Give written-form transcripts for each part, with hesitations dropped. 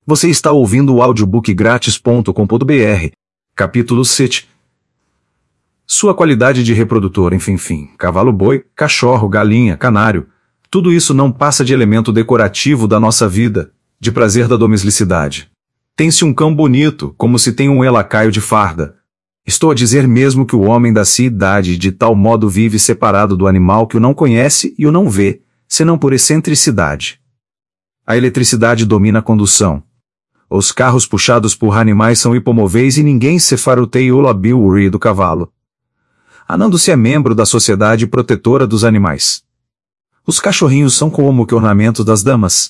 Você está ouvindo o audiobookgratis.com.br, capítulo 7. Sua qualidade de reprodutor, enfim, cavalo, boi, cachorro, galinha, canário, tudo isso não passa de elemento decorativo da nossa vida, de prazer da domesticidade. Tem-se um cão bonito, como se tem um elacaio de farda. Estou a dizer mesmo que o homem da cidade de tal modo vive separado do animal que o não conhece e o não vê, senão por excentricidade. A eletricidade domina a condução. Os carros puxados por animais são hipomovéis e ninguém se faroteia o labiuri do cavalo. Anando-se é membro da sociedade protetora dos animais. Os cachorrinhos são como que ornamento das damas.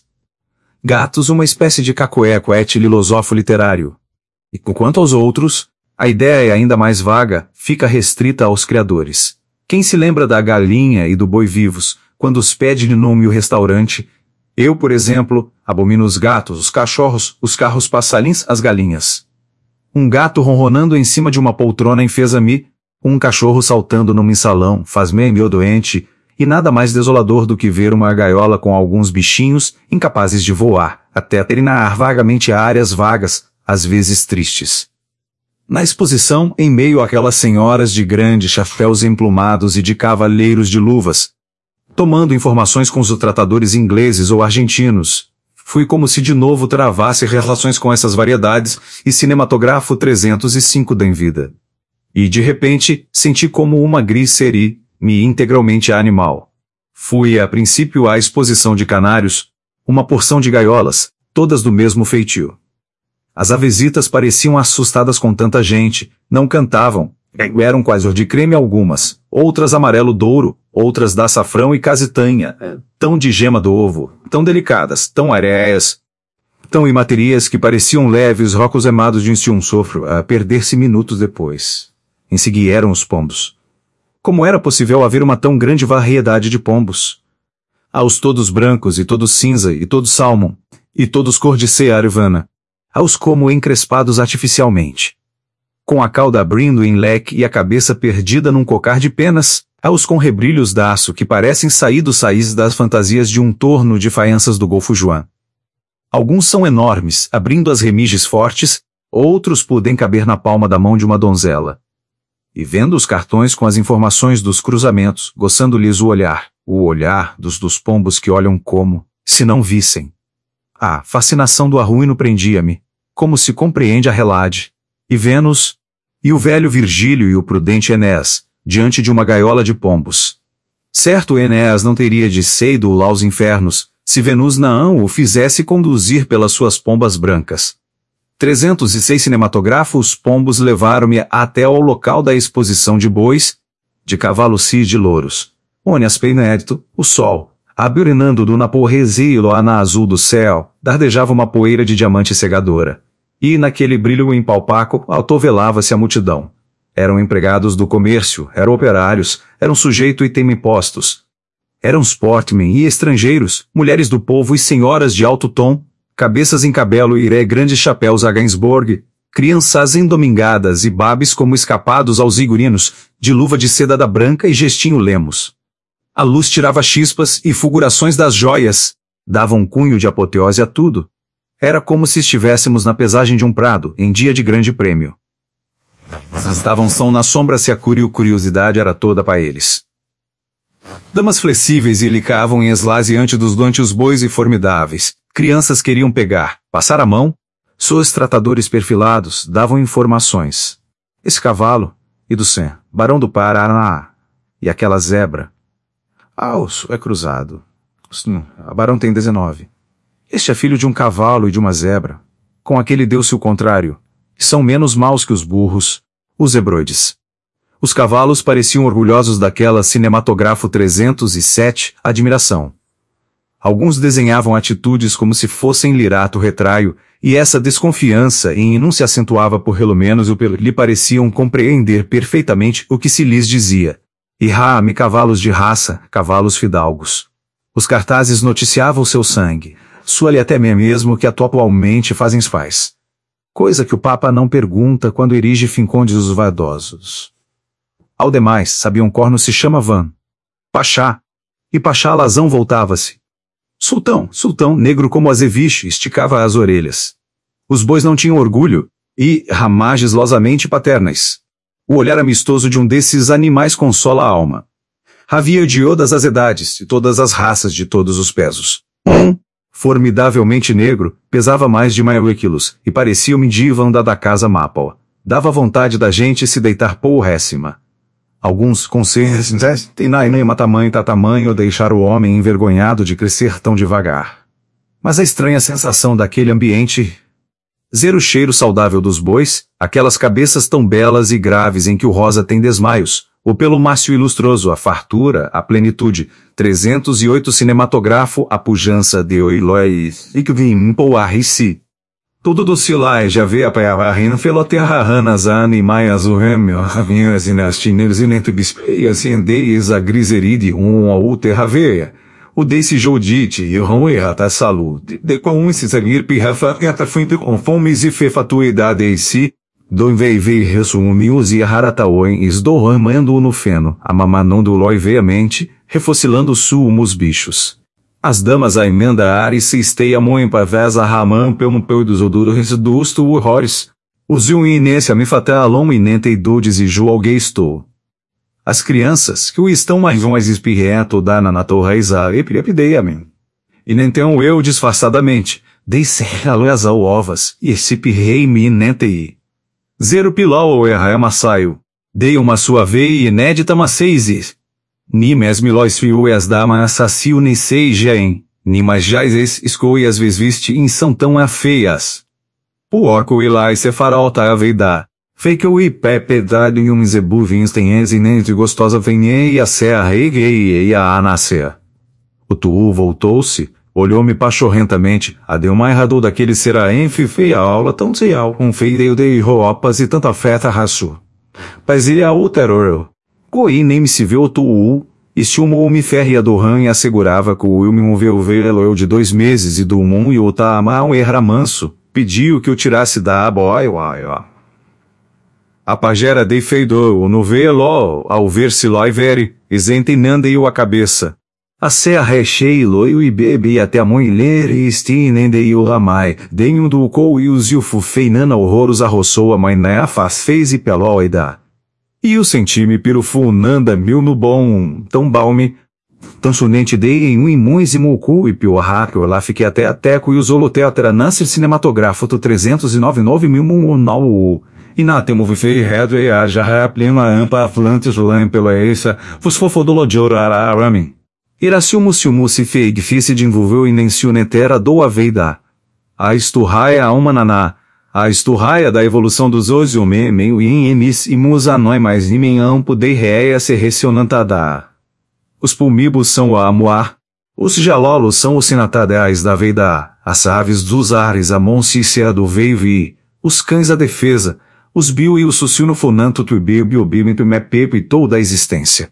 Gatos, uma espécie de cacoeco et filosófo literário. E quanto aos outros, a ideia é ainda mais vaga, fica restrita aos criadores. Quem se lembra da galinha e do boi vivos, quando os pede de nome o restaurante? Eu, por exemplo, abomino os gatos, os cachorros, os carros passalins, as galinhas. Um gato ronronando em cima de uma poltrona enfesa-me, um cachorro saltando num salão faz-me meu doente, e nada mais desolador do que ver uma gaiola com alguns bichinhos incapazes de voar, até terinar vagamente áreas vagas, às vezes tristes. Na exposição, em meio àquelas senhoras de grandes chapéus emplumados e de cavalheiros de luvas, tomando informações com os tratadores ingleses ou argentinos, fui como se de novo travasse relações com essas variedades e cinematográfico 305 da vida. E de repente, senti como uma grisserie-me integralmente animal. Fui a princípio à exposição de canários, uma porção de gaiolas, todas do mesmo feitio. As avesitas pareciam assustadas com tanta gente, não cantavam, eram quase de creme algumas, outras amarelo-douro, outras da açafrão e castanha, tão de gema do ovo, tão delicadas, tão areias, tão imaterias que pareciam leves rocos emados de um sofro a perder-se minutos depois. Em seguida eram os pombos. Como era possível haver uma tão grande variedade de pombos? Aos todos brancos e todos cinza e todos salmon, e todos cor de cearivana, aos como encrespados artificialmente, com a cauda abrindo em leque e a cabeça perdida num cocar de penas, aos com rebrilhos d'áço que parecem saídos das fantasias de um torno de faenças do Golfo Juan. Alguns são enormes, abrindo as remiges fortes, outros podem caber na palma da mão de uma donzela. E vendo os cartões com as informações dos cruzamentos, gostando-lhes o olhar dos pombos que olham como, se não vissem. A fascinação do arruíno prendia-me, como se compreende a Relade, e Vênus, e o velho Virgílio e o prudente Enéas, diante de uma gaiola de pombos. Certo Enéas não teria de seido aos infernos, se Venus não o fizesse conduzir pelas suas pombas brancas. 306 cinematográficos pombos levaram-me até ao local da exposição de bois, de cavalos e de louros, onde inédito, o sol, aburinando do naporresilo na azul do céu, dardejava uma poeira de diamante cegadora. E naquele brilho impalpável autovelava-se a multidão. Eram empregados do comércio, eram operários, eram sujeito e temimpostos. Eram sportmen e estrangeiros, mulheres do povo e senhoras de alto tom, cabeças em cabelo e grandes chapéus a Gainsbourg, crianças endomingadas e babes como escapados aos igurinos, de luva de seda da branca e gestinho lemos. A luz tirava chispas e fulgurações das joias, dava um cunho de apoteose a tudo. Era como se estivéssemos na pesagem de um prado, em dia de grande prêmio. Estavam são na sombra se a curiosidade era toda para eles. Damas flexíveis e licavam em eslaseante dos os bois e formidáveis. Crianças queriam pegar, passar a mão. Seus tratadores perfilados davam informações. Esse cavalo, e do Sen, Barão do Paraná, e aquela zebra. Osso é cruzado. A Barão tem 19. Este é filho de um cavalo e de uma zebra. Com aquele deu-se o contrário. São menos maus que os burros, os zebroides. Os cavalos pareciam orgulhosos daquela cinematográfico 307, admiração. Alguns desenhavam atitudes como se fossem lirato retraio, e essa desconfiança em não se acentuava por pelo menos lhe pareciam compreender perfeitamente o que se lhes dizia. E cavalos de raça, cavalos fidalgos. Os cartazes noticiavam seu sangue. Sua-lhe até mesmo que atualmente fazem faz. Coisa que o Papa não pergunta quando erige fincondes os vaidosos. Ao demais, sabiam corno se chama Van. Pachá. E Pachá Lazão voltava-se. Sultão, negro como azeviche, esticava as orelhas. Os bois não tinham orgulho, e ramagens losamente paternas. O olhar amistoso de um desses animais consola a alma. Havia de todas as idades, de todas as raças, de todos os pesos. Formidavelmente negro, pesava mais de meio quilos, e parecia uma divanda da casa Maple. Dava vontade da gente se deitar porréssima. Alguns conselhos tem tamanho deixar o homem envergonhado de crescer tão devagar. Mas a estranha sensação daquele ambiente... Zero cheiro saudável dos bois, aquelas cabeças tão belas e graves em que o rosa tem desmaios, o pelo mácio e lustroso, a fartura, a plenitude, 308 cinematográfico, a pujança de Oilois, e que vim poarrici. Tudo docilai já vê a paiavarrina feloterranas animaias o rêmio, avinhas e nas tineiras e nento bispeias e endeias a griseride ou terraveia. O desse jodite e roeata saúde, de com se seguir pirrafa frente com fomes e fefatuidade em si, do invei resumius e harataoen esdorramando no feno, amamanando loi veemente, refocilando sumos bichos. As damas a emenda ares se esteia moem pavés a raman pelo dos oduros dusto horrores. Os inência me fatalom inente e dudes e ju alguém estou. As crianças, que o estão mais espirreto dana na torreiza epideiamen. E nem tenho eu disfarçadamente, dei serraloes ao ovas, e esse pirrei me nentei. Zero pilau ou erra massaio. Dei uma sua veia inédita maceises. Ni mes milóis fiues dama assassio nem sei jaen, ni mais jais escoias vesviste em são tão afeias. Porco e lá se farolta a veida. Fake o ipepe dado e um zebu vinstens e nem de gostosa venhei e a serra e a nascer. O tuu voltou-se, olhou-me pachorrentamente, adeu mais radu daquele seraenfe feia aula tão zeal, feireu de roupas e tanta feta raço. Mas ele é o terror. Coi nem me se vê o tuu, estimou me ferria do ran e assegurava que o me moveu eu de 2 meses e do mum e o taamau erra manso, pediu que eu tirasse da aboia. A pajera dei feidou no velo, ao ver-se loi vere, isentenando a cabeça. A serra recheio e bebe até a mulher e estinende o ramai, denho do cou e os ilfu feinana horroros arroçou a mãe né faz fez e pelóida. E o senti-me pirufu nanda mil no bom, tão balme, tão sonente dei em um imuns e mulcu e piorraco lá fiquei até a teco e os holoteatra nascer cinematográfico 399 mil munau. E na temo vifei redo e a jarra plena ampa aflantes lan pela essa, vos fofodolodiora aramin. Iraciumu se fei difícil de envolver e nem se unetera do aveida. A esturraia a uma naná, a esturraia da evolução dos osiume meio in emis e musanói mais nimen ampo dei reia se recionantada. Os pulmibos são o amuar, os jalolos são os sinatadais da veida, as aves dos ares a monsicia do veivi, os cães a defesa, os bio e o sucino fonanto tuibio me pepe toda a existência.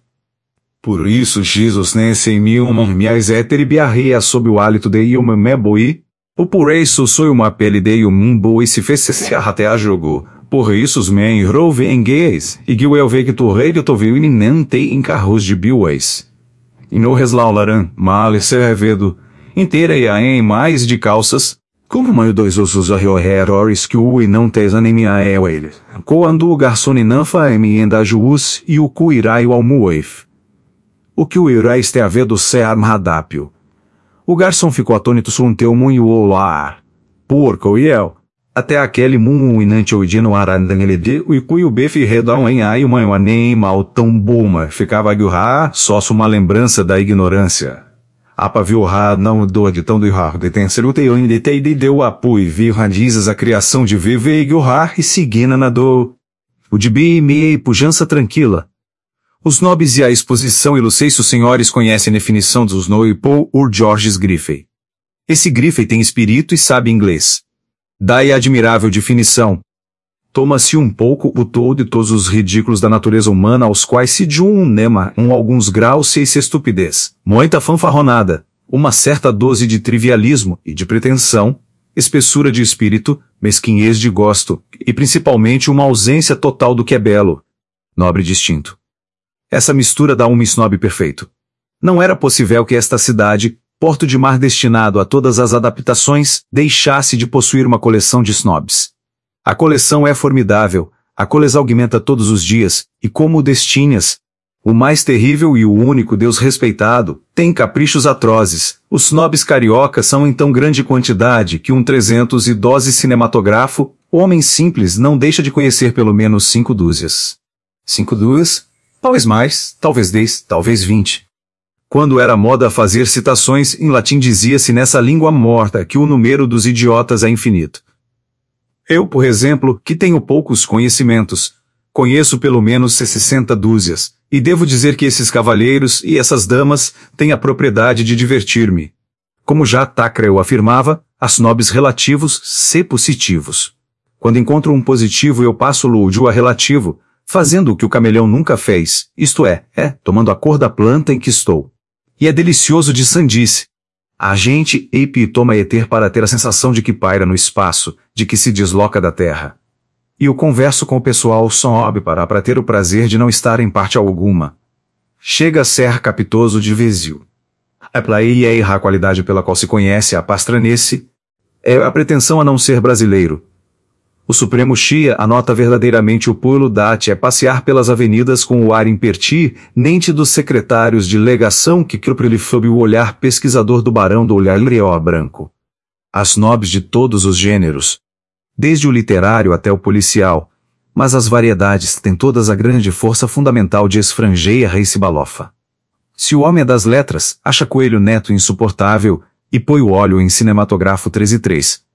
Por isso Jesus nesse em mil miais biarreia sob o hálito de Ilma meboi, o por isso sou uma pele de Ilmumbo e se fez se até a jogo, por isso os men rove em gays, e que eu ve que tu rei de tovil e nente em carros de bilways. E no reslaularan, mal e servedo, inteira e a em mais de calças, como mãe dois ossos a errores que o e não tesanimia é ele. Coando o garçom nanfa emienda juus e o cuirai o almuef. O que o irai este a ver do se armadápio. O garçom ficou atônito sunteu muito o lar. Porco e el. Até aquele mumu inante oidino arandangelede e cui o befe redão em ai uma animal tão buma ficava aguarrar só uma lembrança da ignorância. Apa viu ra não do aditão do rar de tenser o teu indetei de deu apoio viu radizes a criação de viver e guarrar e seguina na do. O de bi e pujança tranquila. Os nobres e a exposição e os senhores conhecem a definição dos no e Paul Georges Griffey. Esse Griffey tem espírito e sabe inglês. Daí a admirável definição. Toma-se um pouco o todo e todos os ridículos da natureza humana aos quais se de um nema alguns graus se estupidez, muita fanfarronada, uma certa dose de trivialismo e de pretensão, espessura de espírito, mesquinhez de gosto, e principalmente uma ausência total do que é belo, nobre e distinto. Essa mistura dá um snob perfeito. Não era possível que esta cidade, porto de mar destinado a todas as adaptações, deixasse de possuir uma coleção de snobs. A coleção é formidável, a coles augmenta todos os dias, e como o Destinhas, o mais terrível e o único Deus respeitado, tem caprichos atrozes. Os snobs cariocas são em tão grande quantidade que um 312 cinematográfico, homem simples não deixa de conhecer pelo menos 5 dúzias. 5 dúzias? Talvez mais, talvez 10, talvez 20. Quando era moda fazer citações em latim dizia-se nessa língua morta que o número dos idiotas é infinito. Eu, por exemplo, que tenho poucos conhecimentos, conheço pelo menos 60 dúzias, e devo dizer que esses cavalheiros e essas damas têm a propriedade de divertir-me. Como já Thackeray afirmava, há snobs relativos C positivos. Quando encontro um positivo eu passo-lo a relativo, fazendo o que o cameleão nunca fez, isto é, tomando a cor da planta em que estou. E é delicioso de sandice. A gente toma éter para ter a sensação de que paira no espaço, de que se desloca da terra. E eu converso com o pessoal snob para ter o prazer de não estar em parte alguma. Chega a ser capitoso de vezil. A plaia é a qualidade pela qual se conhece a pastranense, é a pretensão a não ser brasileiro. O Supremo Chia anota verdadeiramente o pulo date é passear pelas avenidas com o ar impertinente dos secretários de legação que cruprile sob o olhar pesquisador do barão do olhar leó branco. As nobres de todos os gêneros, desde o literário até o policial, mas as variedades têm todas a grande força fundamental de esfrangeia Reice Balofa. Se o homem é das letras, acha Coelho Neto insuportável, e põe o óleo em Cinematográfico 13:3.